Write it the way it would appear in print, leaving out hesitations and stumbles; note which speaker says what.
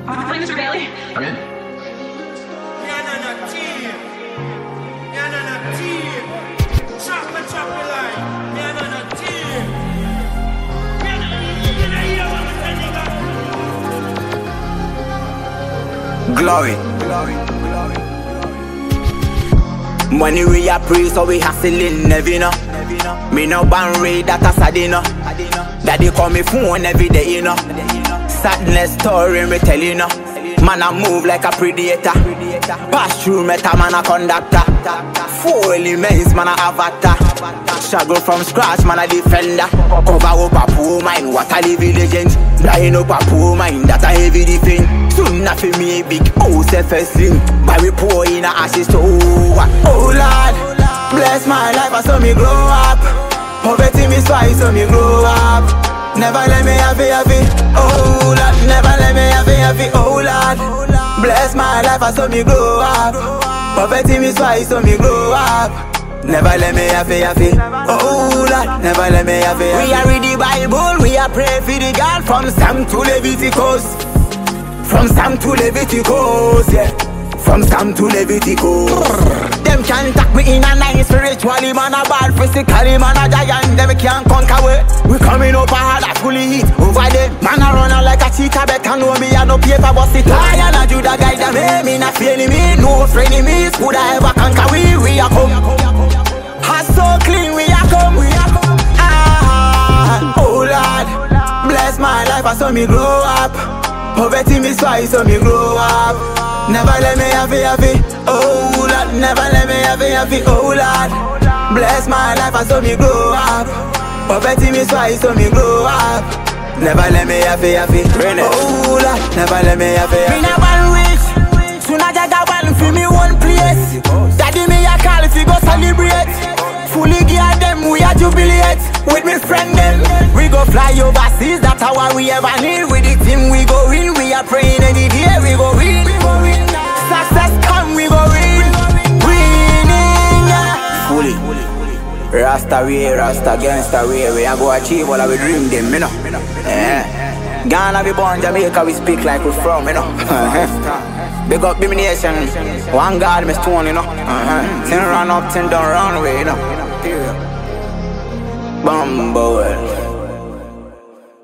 Speaker 1: Hi, Mr. Bailey.
Speaker 2: I'm in.
Speaker 3: Glory. Money we a pray, so we hustling every no. Me no ban raid that a sad, you know. Daddy call me phone every day, you know. Sadness story me tell you, know. Man I move like a predator. Pass through metal, man a conductor. Four elements, man a avatar. Struggle from scratch, man a defender. Cover up a poor mind, what a living legend. Drying up a poor mind, that a heavy defense. Soon not for me a big house first thing. But we pour in a ashes to oh Lord, bless my life, I saw me grow up. Poverty me spice, so me grow up. Never let me have it, oh Lord. Never let me have it, oh Lord. Bless my life, I saw me grow up. Poverty me spice, so me grow up. Never let me have it, oh Lord. Never let me have it. We are read the Bible, we are pray for the God. From Psalm to Leviticus. From Psalm to Leviticus, yeah. From Psalm to Leviticus. Them can't attack me in a nice spiritually, man a bad physically, man a giant. Them can't conquer we. We coming up hard, I fully hit over them. Man a run out like a cheetah, better know me a no paper bust it. Lion a Judah guide them, me not feeling me. No frenemies, could I ever conquer we a come. Heart so clean, we a come. Ah, oh Lord, bless my life, I saw me grow up. Poverty me spice, so me grow up. Never let me have it, oh Lord. Never let me have it, oh Lord. Bless my life, I saw me grow up. Poverty me spice, so me grow up. Never let me have it, oh Lord. Never let me have it. Me never rich, soon I just got one for me one place. Daddy me a call if you go celebrate. Fully gear them, we a jubilate. With me friend them, we go fly overseas. That's how we ever need. With the team we go in. We are praying any day we go win. Success come, we go win. Winning, yeah. Fully Rasta way, Rasta gangsta way. We a go achieve all we dream them, you know. Yeah. Ghana we born, Jamaica we speak like we from, you know. Big up Bimini Nation. One God me stone, you know. Tin run up, tin down, run away, you know. Bumble.